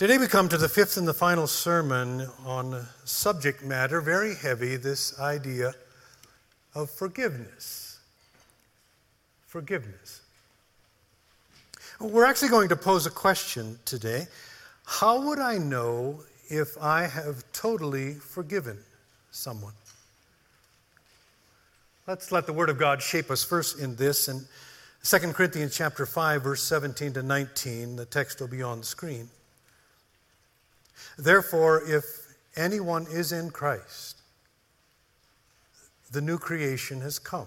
Today we come to the fifth and the final sermon on a subject matter very heavy, this idea of forgiveness. Forgiveness. We're actually going to pose a question today. How would I know if I have totally forgiven someone? Let's let the Word of God shape us first in this. In 2 Corinthians chapter 5, verse 17 to 19, the text will be on the screen. Therefore, if anyone is in Christ, the new creation has come.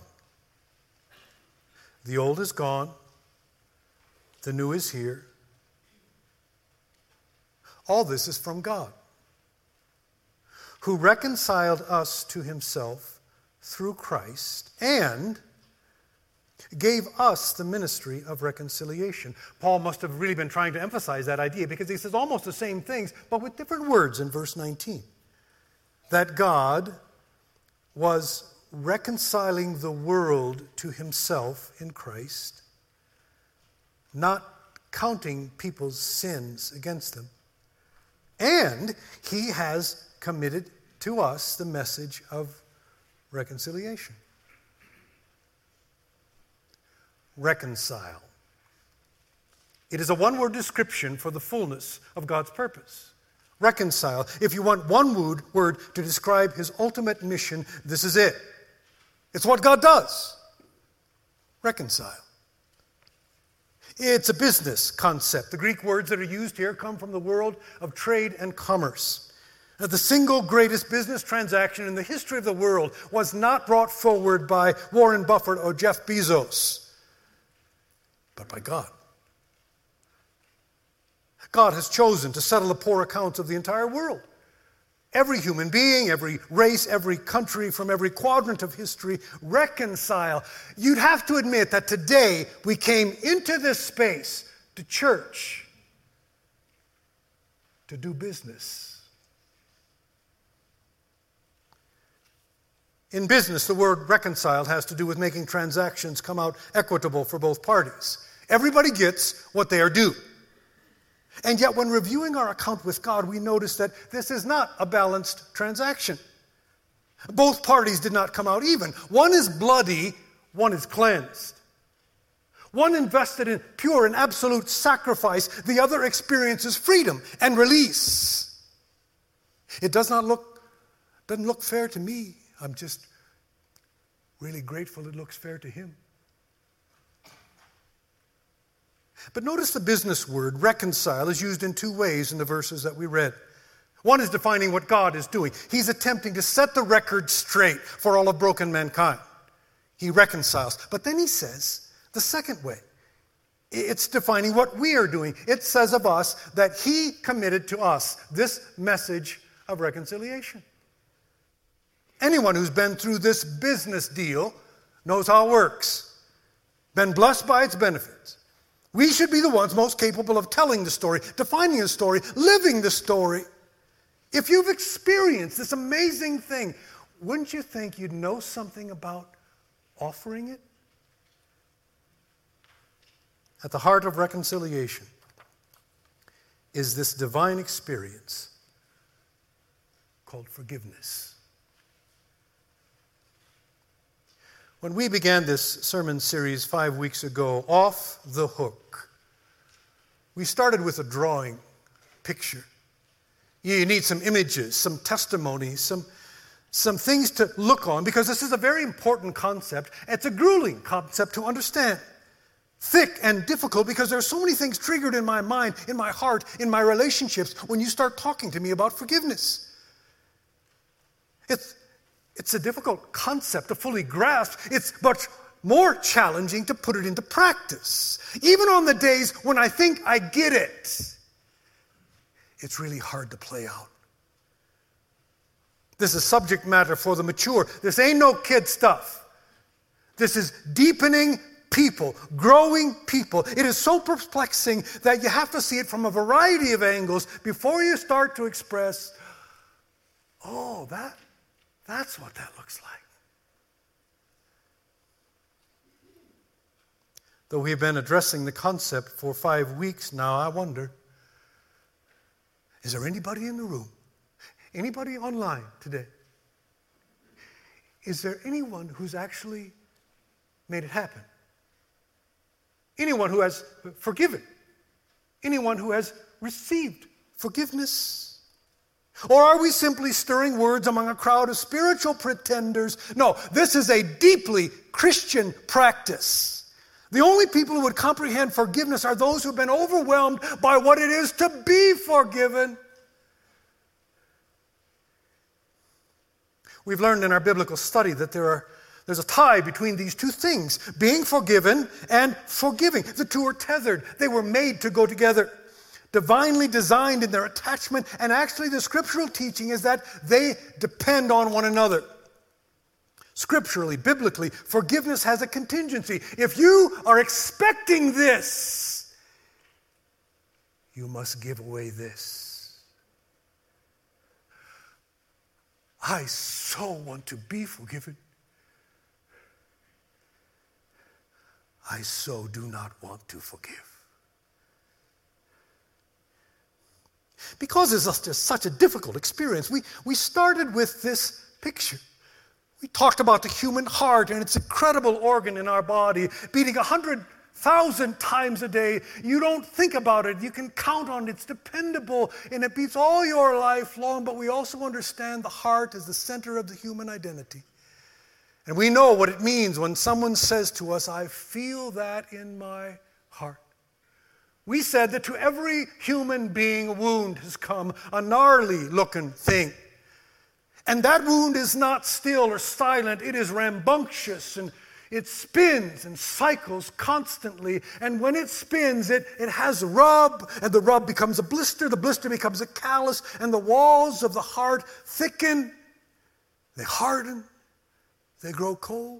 The old is gone, the new is here. All this is from God, who reconciled us to himself through Christ and gave us the ministry of reconciliation. Paul must have really been trying to emphasize that idea because he says almost the same things, but with different words in verse 19. That God was reconciling the world to himself in Christ, not counting people's sins against them. And he has committed to us the message of reconciliation. Reconcile. It is a one-word description for the fullness of God's purpose. Reconcile. If you want one word to describe his ultimate mission, this is it. It's what God does. Reconcile. It's a business concept. The Greek words that are used here come from the world of trade and commerce. The single greatest business transaction in the history of the world was not brought forward by Warren Buffett or Jeff Bezos, but by God. God has chosen to settle the poor accounts of the entire world. Every human being, every race, every country, from every quadrant of history, reconcile. You'd have to admit that today we came into this space, to church, to do business. In business, the word reconciled has to do with making transactions come out equitable for both parties. Everybody gets what they are due. And yet when reviewing our account with God, we notice that this is not a balanced transaction. Both parties did not come out even. One is bloody, one is cleansed. One invested in pure and absolute sacrifice, the other experiences freedom and release. It doesn't look fair to me. I'm just really grateful it looks fair to him. But notice the business word, reconcile, is used in two ways in the verses that we read. One is defining what God is doing. He's attempting to set the record straight for all of broken mankind. He reconciles. But then he says the second way. It's defining what we are doing. It says of us that he committed to us this message of reconciliation. Anyone who's been through this business deal knows how it works. Been blessed by its benefits. We should be the ones most capable of telling the story, defining the story, living the story. If you've experienced this amazing thing, wouldn't you think you'd know something about offering it? At the heart of reconciliation is this divine experience called forgiveness. When we began this sermon series 5 weeks ago, Off the Hook, we started with a drawing, picture. You need some images, some testimonies, some things to look on, because this is a very important concept. It's a grueling concept to understand. Thick and difficult because there are so many things triggered in my mind, in my heart, in my relationships when you start talking to me about forgiveness. It's a difficult concept to fully grasp. It's much more challenging to put it into practice. Even on the days when I think I get it, it's really hard to play out. This is subject matter for the mature. This ain't no kid stuff. This is deepening people, growing people. It is so perplexing that you have to see it from a variety of angles before you start to express, oh, that's what that looks like. Though we've been addressing the concept for 5 weeks now, I wonder, Is there anybody in the room? Anybody online today? Is there anyone who's actually made it happen? Anyone who has forgiven? Anyone who has received forgiveness? Or are we simply stirring words among a crowd of spiritual pretenders? No, this is a deeply Christian practice. The only people who would comprehend forgiveness are those who have been overwhelmed by what it is to be forgiven. We've learned in our biblical study that there's a tie between these two things, being forgiven and forgiving. The two are tethered. They were made to go together, divinely designed in their attachment, and actually the scriptural teaching is that they depend on one another. Scripturally, biblically, forgiveness has a contingency. If you are expecting this, you must give away this. I so want to be forgiven. I so do not want to forgive. Because it's just such a difficult experience, we started with this picture. We talked about the human heart and its incredible organ in our body, beating 100,000 times a day. You don't think about it. You can count on it. It's dependable, and it beats all your life long. But we also understand the heart is the center of the human identity. And we know what it means when someone says to us, I feel that in my heart. We said that to every human being, a wound has come, a gnarly looking thing. And that wound is not still or silent. It is rambunctious, and it spins and cycles constantly. And when it spins, it has a rub, and the rub becomes a blister. The blister becomes a callus, and the walls of the heart thicken. They harden. They grow cold.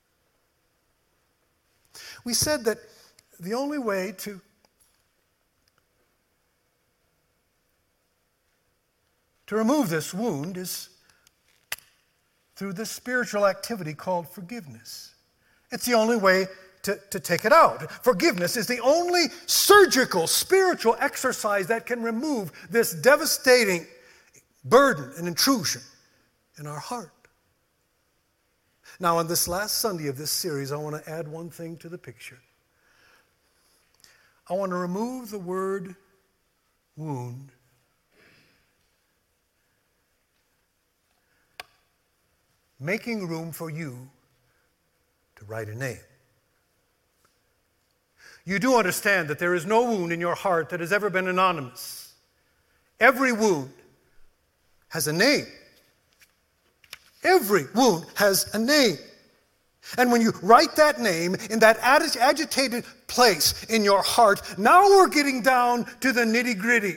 We said that the only way to remove this wound is through this spiritual activity called forgiveness. It's the only way to take it out. Forgiveness is the only surgical, spiritual exercise that can remove this devastating burden and intrusion in our heart. Now, on this last Sunday of this series, I want to add one thing to the picture. I want to remove the word wound making room for you to write a name. You do understand that there is no wound in your heart that has ever been anonymous. Every wound has a name. Every wound has a name. And when you write that name in that agitated place in your heart, now we're getting down to the nitty-gritty.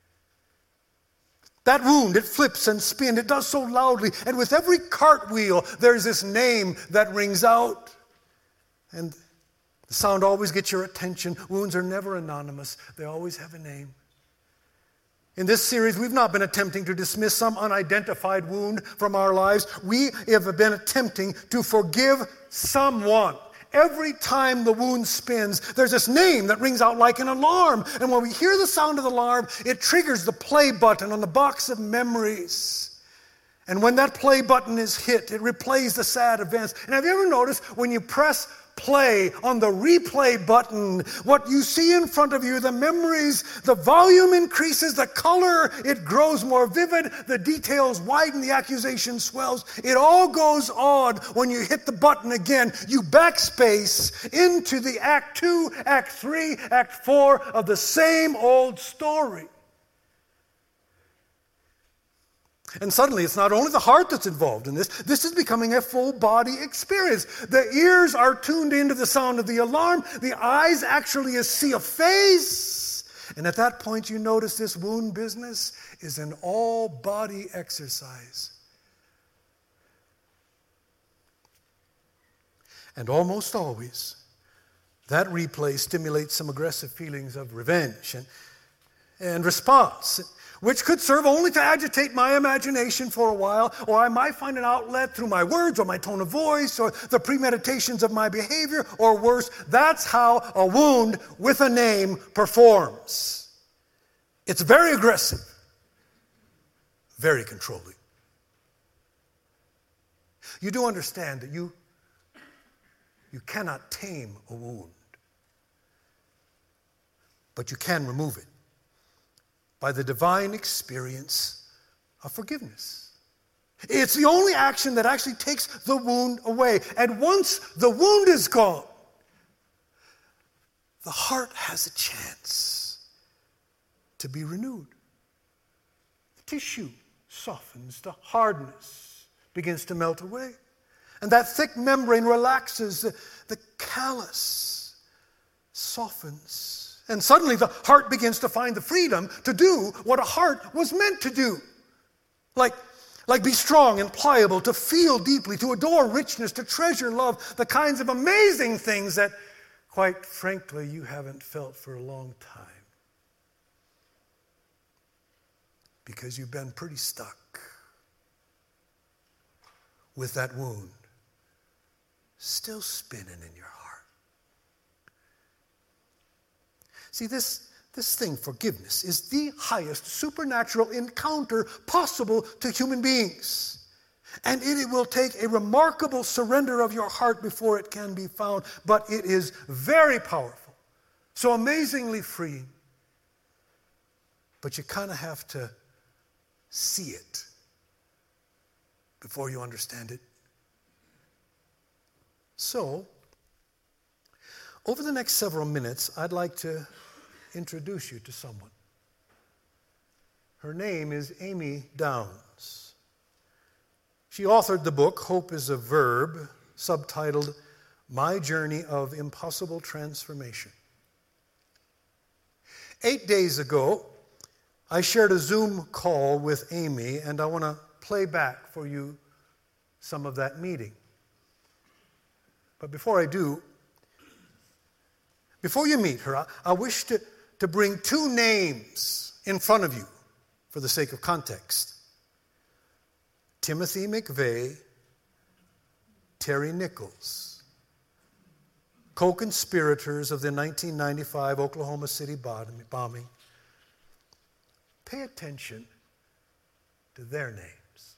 That wound, it flips and spins. It does so loudly. And with every cartwheel, there's this name that rings out. And the sound always gets your attention. Wounds are never anonymous. They always have a name. In this series, we've not been attempting to dismiss some unidentified wound from our lives. We have been attempting to forgive someone. Every time the wound spins, there's this name that rings out like an alarm. And when we hear the sound of the alarm, it triggers the play button on the box of memories. And when that play button is hit, it replays the sad events. And have you ever noticed when you press play on the replay button, what you see in front of you, the memories, the volume increases, the color, it grows more vivid, the details widen, the accusation swells. It all goes on when you hit the button again. You backspace into the Act 2, Act 3, Act 4 of the same old story. And suddenly, it's not only the heart that's involved in this. This is becoming a full-body experience. The ears are tuned into the sound of the alarm. The eyes actually see a face. And at that point, you notice this wound business is an all-body exercise. And almost always, that replay stimulates some aggressive feelings of revenge and response, which could serve only to agitate my imagination for a while, or I might find an outlet through my words or my tone of voice or the premeditations of my behavior, or worse, that's how a wound with a name performs. It's very aggressive. very controlling. You do understand that you cannot tame a wound, but you can remove it by the divine experience of forgiveness. It's the only action that actually takes the wound away. And once the wound is gone, the heart has a chance to be renewed. The tissue softens, the hardness begins to melt away. And that thick membrane relaxes, the callus softens. And suddenly the heart begins to find the freedom to do what a heart was meant to do. Like be strong and pliable, to feel deeply, to adore richness, to treasure love, the kinds of amazing things that, quite frankly, you haven't felt for a long time. Because you've been pretty stuck with that wound still spinning in your heart. See, this thing, forgiveness, is the highest supernatural encounter possible to human beings. And it will take a remarkable surrender of your heart before it can be found. But it is very powerful, so amazingly freeing. But you kind of have to see it before you understand it. So, over the next several minutes, I'd like to introduce you to someone. Her name is Amy Downs. She authored the book, Hope is a Verb, subtitled, My Journey of Impossible Transformation. 8 days ago, I shared a Zoom call with Amy, and I want to play back for you some of that meeting. But before I do, before you meet her, I wish to bring two names in front of you for the sake of context. Timothy McVeigh, Terry Nichols, co-conspirators of the 1995 Oklahoma City bombing. Pay attention to their names.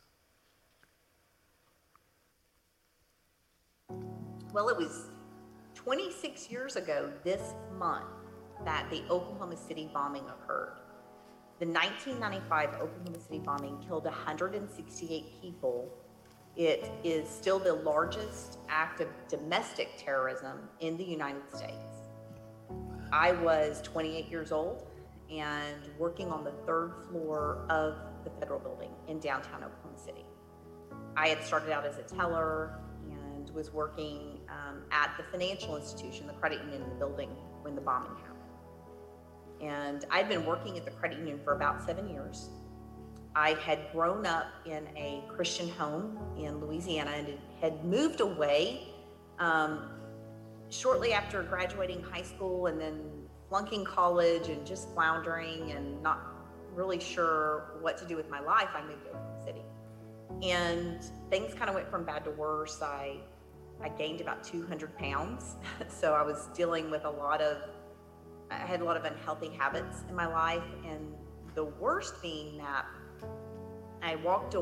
Well, it was 26 years ago this month that the Oklahoma City bombing occurred. The 1995 Oklahoma City bombing killed 168 people. It is still the largest act of domestic terrorism in the United States. I was 28 years old and working on the third floor of the federal building in downtown Oklahoma City. I had started out as a teller and was working at the financial institution, the credit union in the building when the bombing happened. And I'd been working at the credit union for about 7 years. I had grown up in a Christian home in Louisiana and had moved away shortly after graduating high school and then flunking college and just floundering and not really sure what to do with my life. I moved to Oklahoma City. And things kind of went from bad to worse. I gained about 200 pounds. So I was dealing with I had a lot of unhealthy habits in my life. And the worst being that I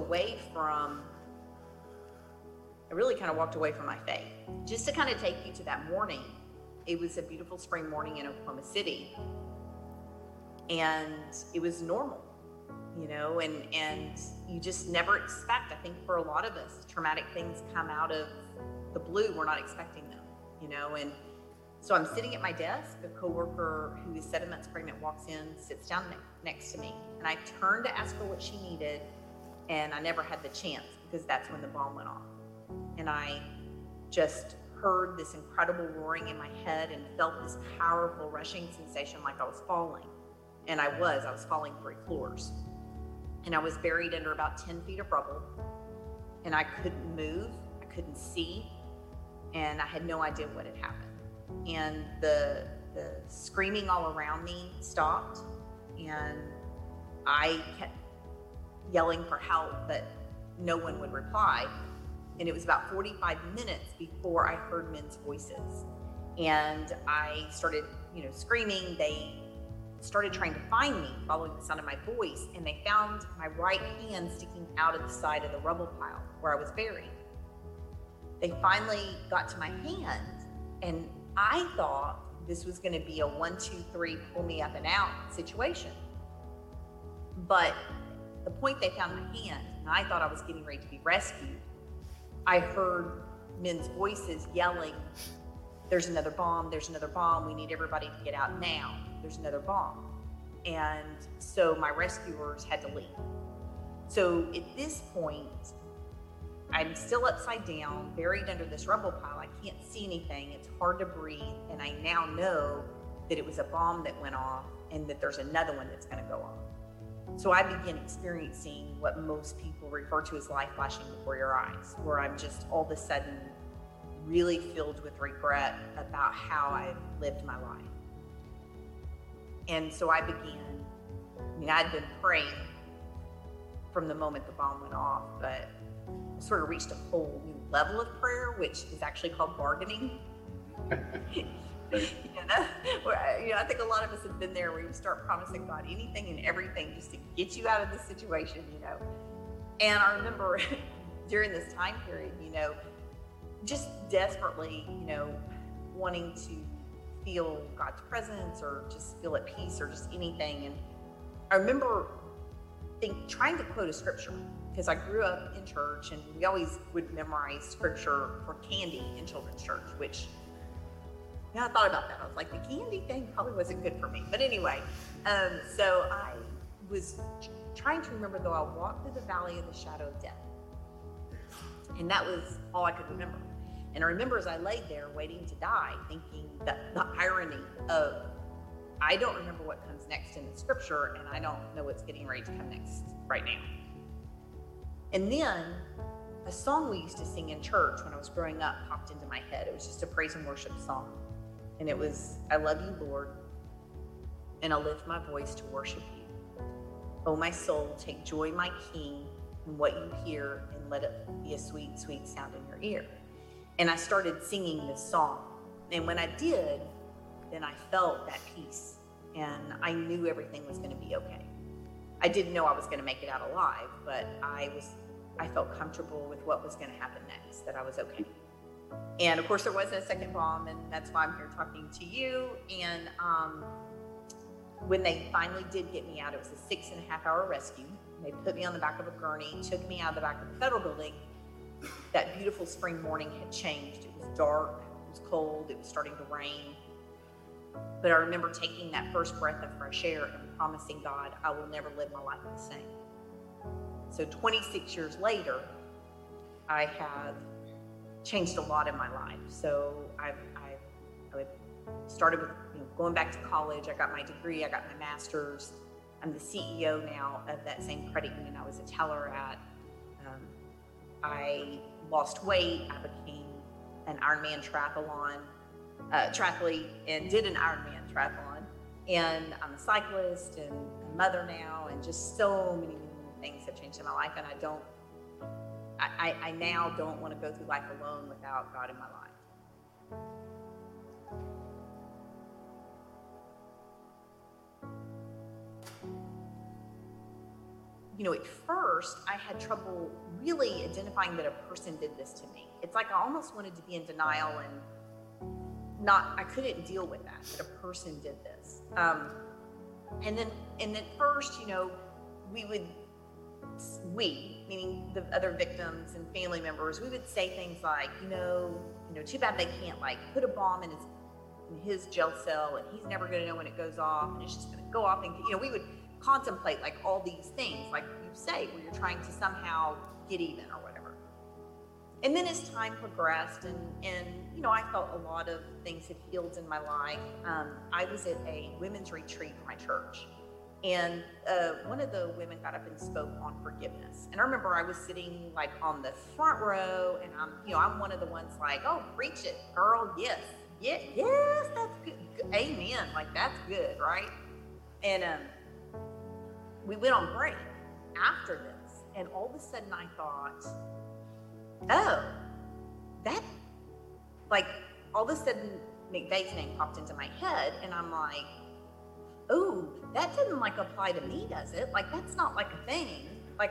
really kind of walked away from my faith. Just to kind of take you to that morning, it was a beautiful spring morning in Oklahoma City. And it was normal, and you just never expect. I think for a lot of us, traumatic things come out of the blue. We're not expecting them, and so I'm sitting at my desk. A coworker who is 7 months pregnant walks in, sits down next to me, and I turned to ask her what she needed, and I never had the chance because that's when the bomb went off. And I just heard this incredible roaring in my head and felt this powerful rushing sensation like I was falling. And I was falling 3 floors. And I was buried under about 10 feet of rubble. And I couldn't move, I couldn't see, and I had no idea what had happened. And the screaming all around me stopped, and I kept yelling for help, but no one would reply. And it was about 45 minutes before I heard men's voices. And I started, screaming. They started trying to find me, following the sound of my voice, and they found my right hand sticking out of the side of the rubble pile where I was buried. They finally got to my hand, and I thought this was going to be a 1, 2, 3, pull me up and out situation. But the point they found my hand, and I thought I was getting ready to be rescued, I heard men's voices yelling, "There's another bomb, there's another bomb, we need everybody to get out now, there's another bomb." And so my rescuers had to leave. So at this point, I'm still upside down, buried under this rubble pile. I can't see anything, it's hard to breathe, and I now know that it was a bomb that went off and that there's another one that's going to go off. So I begin experiencing what most people refer to as life flashing before your eyes, where I'm just all of a sudden really filled with regret about how I've lived my life. And so I I'd been praying from the moment the bomb went off, but I sort of reached a whole new level of prayer, which is actually called bargaining. I think a lot of us have been there where you start promising God anything and everything just to get you out of this situation, And I remember during this time period, just desperately, wanting to feel God's presence or just feel at peace or just anything. And I remember trying to quote a scripture, because I grew up in church and we always would memorize scripture for candy in children's church, which I thought about that. I was like, the candy thing probably wasn't good for me. But anyway, so I was trying to remember, though I walked through the valley of the shadow of death. And that was all I could remember. And I remember as I laid there waiting to die, thinking that the irony of, I don't remember what comes next in the scripture, and I don't know what's getting ready to come next right now. And then a song we used to sing in church when I was growing up popped into my head. It was just a praise and worship song. And it was, "I love you, Lord, and I'll lift my voice to worship you. Oh, my soul, take joy, my King, in what you hear, and let it be a sweet, sweet sound in your ear." And I started singing this song. And when I did, then I felt that peace, and I knew everything was going to be okay. I didn't know I was going to make it out alive, but I felt comfortable with what was going to happen next, that I was okay. And of course, there wasn't a second bomb, and that's why I'm here talking to you. And when they finally did get me out, it was a 6.5-hour rescue. They put me on the back of a gurney, took me out of the back of the Federal Building. That beautiful spring morning had changed. It was dark, it was cold, it was starting to rain. But I remember taking that first breath of fresh air and promising God, I will never live my life the same. So 26 years later, I have changed a lot in my life. So I started with going back to college. I got my degree, I got my master's. I'm the CEO now of that same credit union I was a teller at. I lost weight. I became an Ironman triathlete and did an Ironman triathlon. And I'm a cyclist and a mother now, and just so many things have changed in my life. And I now don't want to go through life alone without God in my life. At first, I had trouble really identifying that a person did this to me. It's like I almost wanted to be in denial and I couldn't deal with that a person did this. And then first, we, meaning the other victims and family members, we would say things like, too bad they can't put a bomb in his jail cell, and he's never going to know when it goes off, and it's just going to go off. And we would contemplate all these things, like you say, where you're trying to somehow get even or whatever. And then as time progressed, and I felt a lot of things had healed in my life. I was at a women's retreat for my church, and one of the women got up and spoke on forgiveness. And I remember I was sitting on the front row, and I'm one of the ones oh, preach it, girl, yes, that's good, amen, that's good, right? And we went on break after this, and all of a sudden I thought, oh, that, all of a sudden McVeigh's name popped into my head, and I'm like, oh, that doesn't like apply to me, does it? Like, that's not like a thing. Like,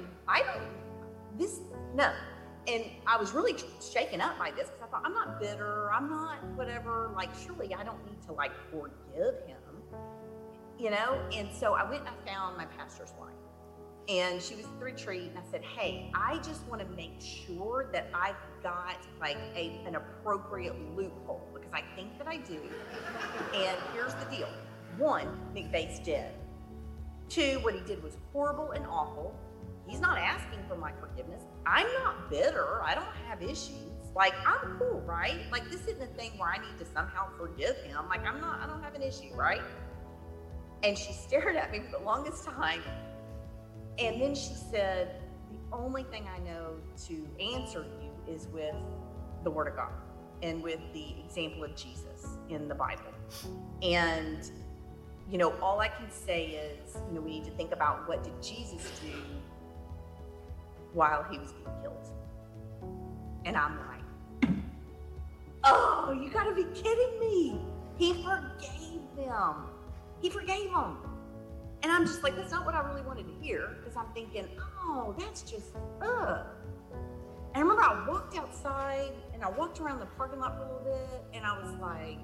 no. And I was really shaken up by this because I thought, I'm not bitter. I'm not whatever. Like, surely I don't need to like forgive him, you know? And so I went and I found my pastor's wife. And she was at the retreat, and I said, hey, I just want to make sure that I've got like an appropriate loophole, because I think that I do. And here's the deal. 1, McVeigh's dead. 2, what he did was horrible and awful. He's not asking for my forgiveness. I'm not bitter. I don't have issues. Like, I'm cool, right? Like, this isn't a thing where I need to somehow forgive him. Like, I don't have an issue, right? And she stared at me for the longest time. And then she said, the only thing I know to answer you is with the Word of God and with the example of Jesus in the Bible. And, you know, all I can say is, you know, we need to think about, what did Jesus do while he was being killed? And I'm like, oh, you gotta be kidding me. He forgave them. He forgave them. And I'm just like, that's not what I really wanted to hear, because I'm thinking, oh, that's just, ugh. And I remember I walked outside and I walked around the parking lot for a little bit, and I was like,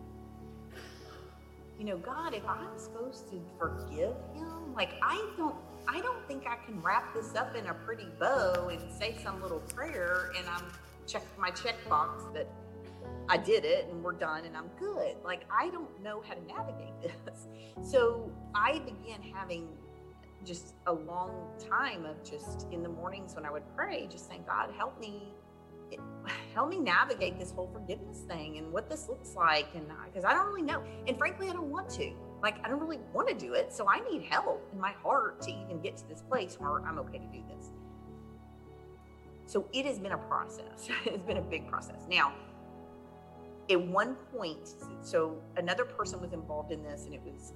you know, God, if I'm supposed to forgive him, like, I don't think I can wrap this up in a pretty bow and say some little prayer and I'm check my checkbox that I did it and we're done and I'm good. Like, I don't know how to navigate this. So I began having just a long time of just in the mornings when I would pray, just saying, God, help me navigate this whole forgiveness thing and what this looks like. And because I don't really know. And frankly, I don't want to. Like, I don't really want to do it. So I need help in my heart to even get to this place where I'm okay to do this. So it has been a process. It's been a big process. Now, at one point, so another person was involved in this, and it was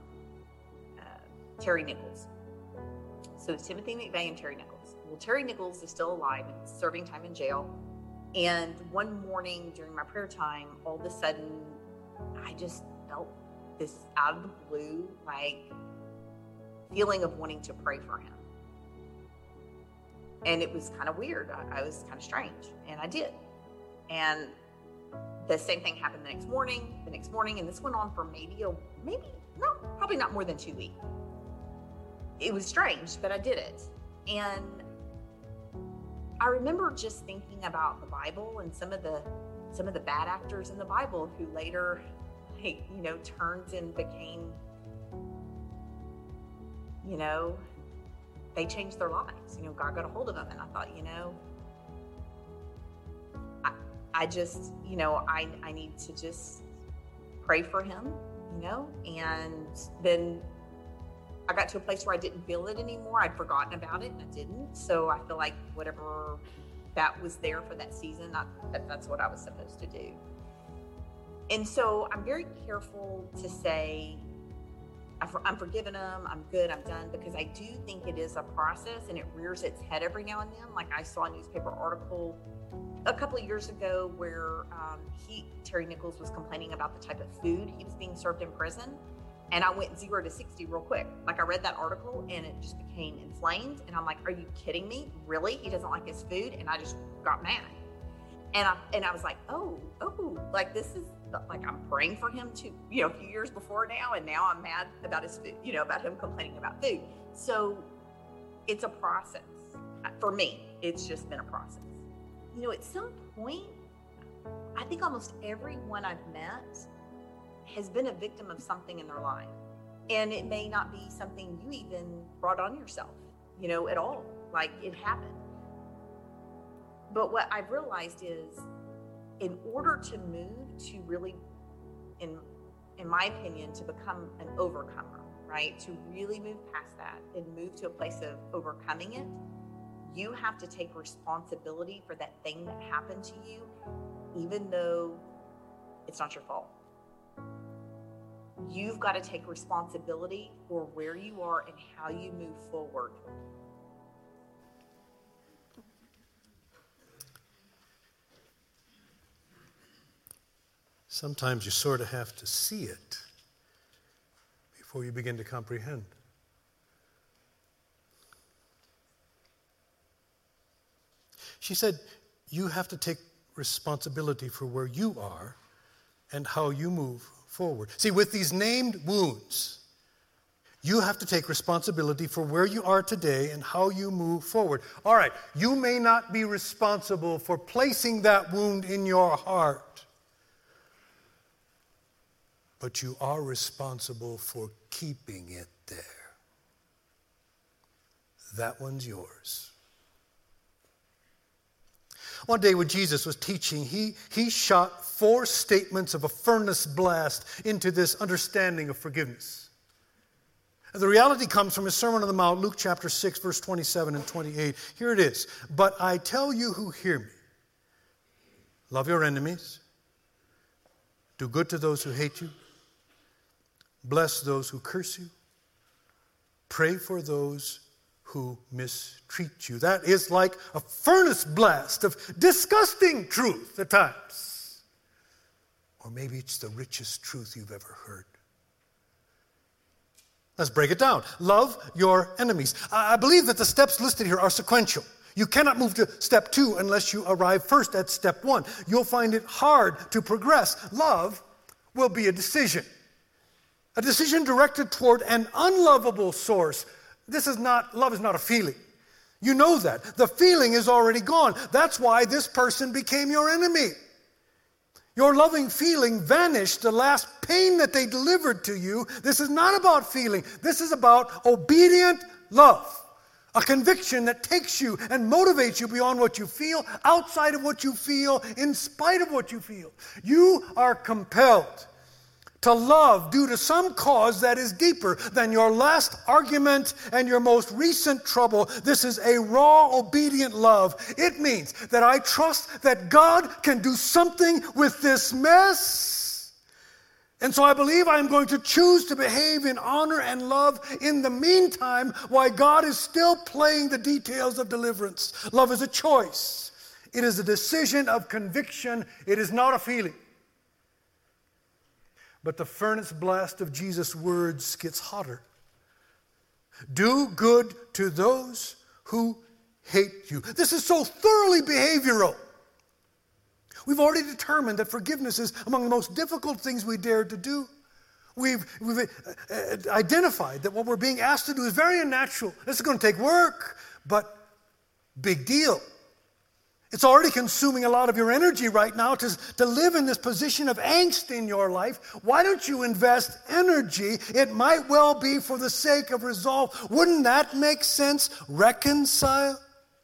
Terry Nichols. So it's Timothy McVeigh and Terry Nichols. Well, Terry Nichols is still alive and serving time in jail. And one morning during my prayer time, all of a sudden, I just felt this out of the blue, like, feeling of wanting to pray for him. And it was kind of weird. I was kind of strange, and I did. And the same thing happened the next morning, and this went on for probably not more than 2 weeks. It was strange, but I did it. And I remember just thinking about the Bible and some of the bad actors in the Bible who later, like, you know, turned and became, you know, they changed their lives. You know, God got a hold of them, and I thought, you know, I just, you know, I need to just pray for him, you know. And then I got to a place where I didn't feel it anymore. I'd forgotten about it and I didn't. So I feel like whatever that was there for that season, that's what I was supposed to do. And so I'm very careful to say, I'm forgiving them, I'm good, I'm done, because I do think it is a process and it rears its head every now and then. Like, I saw a newspaper article a couple of years ago where Terry Nichols was complaining about the type of food he was being served in prison. And I went 0 to 60 real quick. Like, I read that article and it just became inflamed. And I'm like, are you kidding me? Really? He doesn't like his food? And I just got mad. And I was like, oh, like, this is like, I'm praying for him to, you know, a few years before now. And now I'm mad about his food, you know, about him complaining about food. So it's a process. For me, it's just been a process. You know, at some point, I think almost everyone I've met has been a victim of something in their life. And it may not be something you even brought on yourself, you know, at all. Like, it happened. But what I've realized is, in order to move to really, in my opinion, to become an overcomer, right? To really move past that and move to a place of overcoming it, you have to take responsibility for that thing that happened to you, even though it's not your fault. You've got to take responsibility for where you are and how you move forward. Sometimes you sort of have to see it before you begin to comprehend. She said, you have to take responsibility for where you are and how you move forward. See, with these named wounds, you have to take responsibility for where you are today and how you move forward. All right, you may not be responsible for placing that wound in your heart, but you are responsible for keeping it there. That one's yours. One day when Jesus was teaching, he shot 4 statements of a furnace blast into this understanding of forgiveness. And the reality comes from his Sermon on the Mount, Luke chapter 6, verse 27 and 28. Here it is. But I tell you who hear me, love your enemies, do good to those who hate you, bless those who curse you, pray for those who mistreat you. That is like a furnace blast of disgusting truth at times. Or maybe it's the richest truth you've ever heard. Let's break it down. Love your enemies. I believe that the steps listed here are sequential. You cannot move to step 2 unless you arrive first at step 1. You'll find it hard to progress. Love will be a decision directed toward an unlovable source. Love is not a feeling. You know that. The feeling is already gone. That's why this person became your enemy. Your loving feeling vanished the last pain that they delivered to you. This is not about feeling. This is about obedient love. A conviction that takes you and motivates you beyond what you feel, outside of what you feel, in spite of what you feel. You are compelled to love due to some cause that is deeper than your last argument and your most recent trouble. This is a raw, obedient love. It means that I trust that God can do something with this mess. And so I believe I'm going to choose to behave in honor and love in the meantime, while God is still playing the details of deliverance. Love is a choice. It is a decision of conviction. It is not a feeling. But the furnace blast of Jesus' words gets hotter. Do good to those who hate you. This is so thoroughly behavioral. We've already determined that forgiveness is among the most difficult things we dare to do. We've identified that what we're being asked to do is very unnatural. This is going to take work, but big deal. It's already consuming a lot of your energy right now to live in this position of angst in your life. Why don't you invest energy? It might well be for the sake of resolve. Wouldn't that make sense? Reconcile.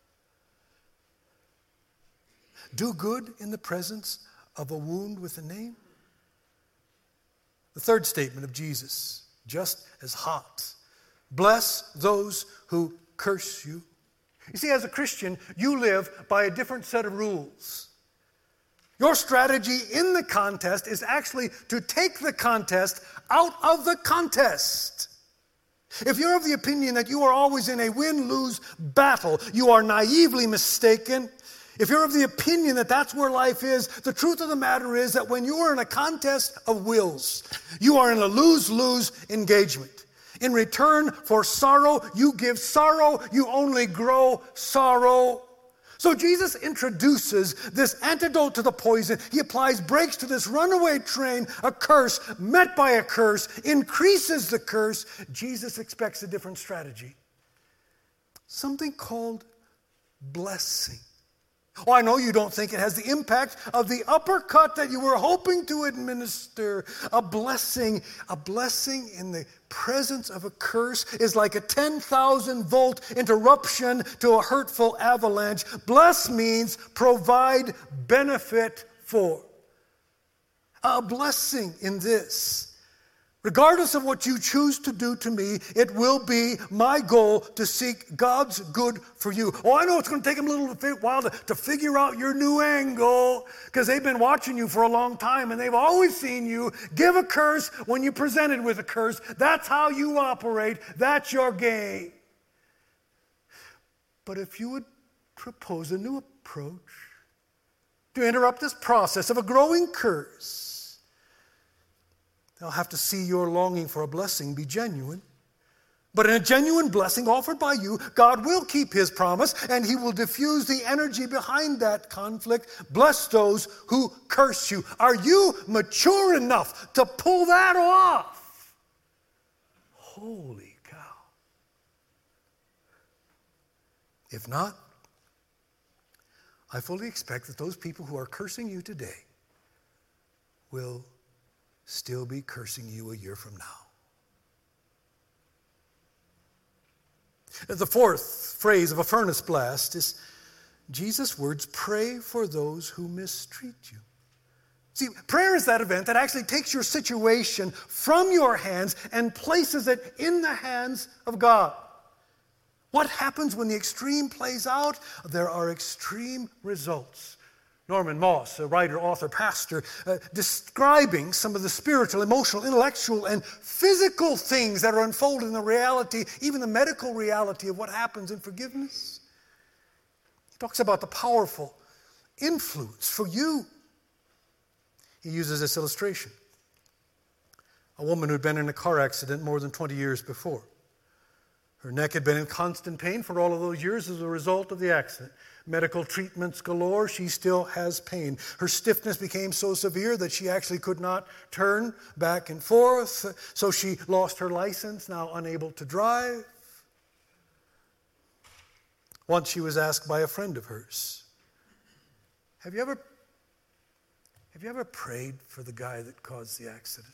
Do good in the presence of a wound with a name. The third statement of Jesus, just as hot. Bless those who curse you. You see, as a Christian, you live by a different set of rules. Your strategy in the contest is actually to take the contest out of the contest. If you're of the opinion that you are always in a win-lose battle, you are naively mistaken. If you're of the opinion that that's where life is, the truth of the matter is that when you are in a contest of wills, you are in a lose-lose engagement. In return for sorrow, you give sorrow, you only grow sorrow. So Jesus introduces this antidote to the poison. He applies brakes to this runaway train. A curse met by a curse increases the curse. Jesus expects a different strategy. Something called blessing. Oh, I know you don't think it has the impact of the uppercut that you were hoping to administer. A blessing in the presence of a curse is like a 10,000-volt interruption to a hurtful avalanche. Bless means provide benefit for. A blessing in this. Regardless of what you choose to do to me, it will be my goal to seek God's good for you. Oh, I know it's going to take them a little while to figure out your new angle, because they've been watching you for a long time and they've always seen you give a curse when you're presented with a curse. That's how you operate. That's your game. But if you would propose a new approach to interrupt this process of a growing curse, They'll have to see your longing for a blessing be genuine. But in a genuine blessing offered by you, God will keep his promise and he will diffuse the energy behind that conflict. Bless those who curse you. Are you mature enough to pull that off? Holy cow. If not, I fully expect that those people who are cursing you today will still be cursing you a year from now. The fourth phrase of a furnace blast is Jesus' words, pray for those who mistreat you. See, prayer is that event that actually takes your situation from your hands and places it in the hands of God. What happens when the extreme plays out? There are extreme results. Norman Moss, a writer, author, pastor, describing some of the spiritual, emotional, intellectual, and physical things that are unfolding in the reality, even the medical reality of what happens in forgiveness. He talks about the powerful influence for you. He uses this illustration. A woman who had been in a car accident more than 20 years before. Her neck had been in constant pain for all of those years as a result of the accident. Medical treatments galore, she still has pain. Her stiffness became so severe that she actually could not turn back and forth, so she lost her license, now unable to drive. Once she was asked by a friend of hers, have you ever prayed for the guy that caused the accident?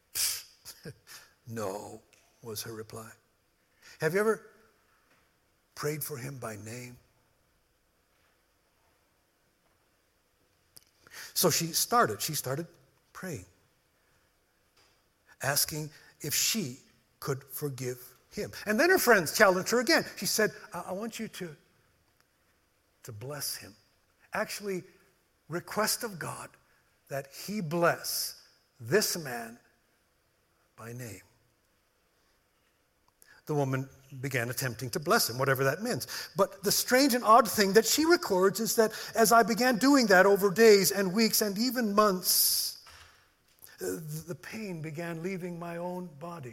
No, was her reply. Have you ever prayed for him by name? So she started praying, asking if she could forgive him. And then her friends challenged her again. She said, I want you to bless him. Actually, request of God that he bless this man by name. The woman began attempting to bless him, whatever that means. But the strange and odd thing that she records is that as I began doing that over days and weeks and even months, the pain began leaving my own body.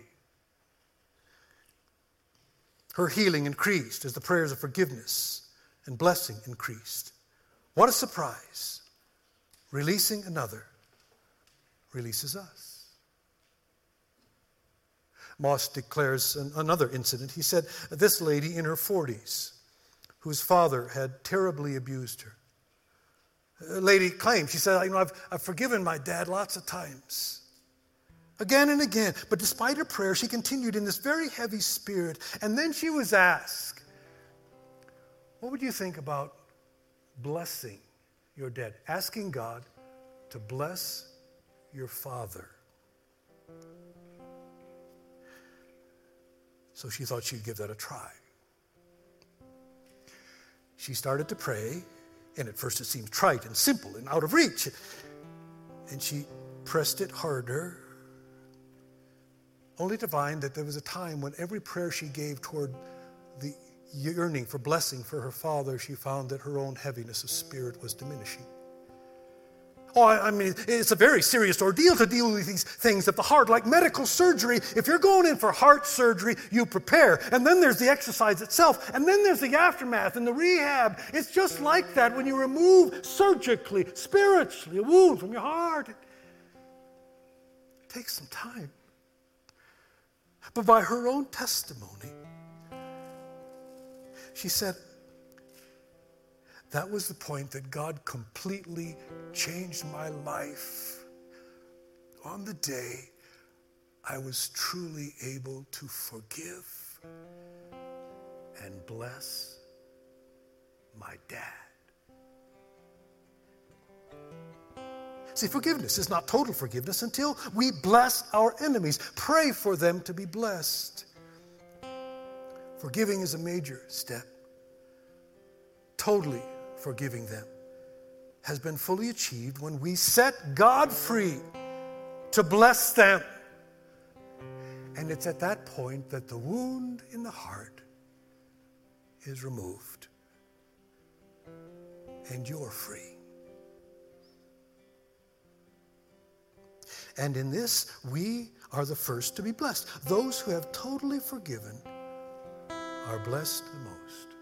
Her healing increased as the prayers of forgiveness and blessing increased. What a surprise. Releasing another releases us. Moss declares another incident. He said, this lady in her 40s, whose father had terribly abused her. A lady claimed, she said, I've forgiven my dad lots of times. Again and again. But despite her prayer, she continued in this very heavy spirit. And then she was asked, what would you think about blessing your dad? Asking God to bless your father. So she thought she'd give that a try. She started to pray, and at first it seemed trite and simple and out of reach. And she pressed it harder, only to find that there was a time when every prayer she gave toward the yearning for blessing for her father, she found that her own heaviness of spirit was diminishing. Oh, I mean, it's a very serious ordeal to deal with these things of the heart. Like medical surgery, if you're going in for heart surgery, you prepare. And then there's the exercise itself. And then there's the aftermath and the rehab. It's just like that when you remove surgically, spiritually, a wound from your heart. It takes some time. But by her own testimony, she said, that was the point that God completely changed my life on the day I was truly able to forgive and bless my dad. See, forgiveness is not total forgiveness until we bless our enemies. Pray for them to be blessed. Forgiving is a major step. Totally forgiving them has been fully achieved when we set God free to bless them. And it's at that point that the wound in the heart is removed and you're free. And in this, we are the first to be blessed. Those who have totally forgiven are blessed the most.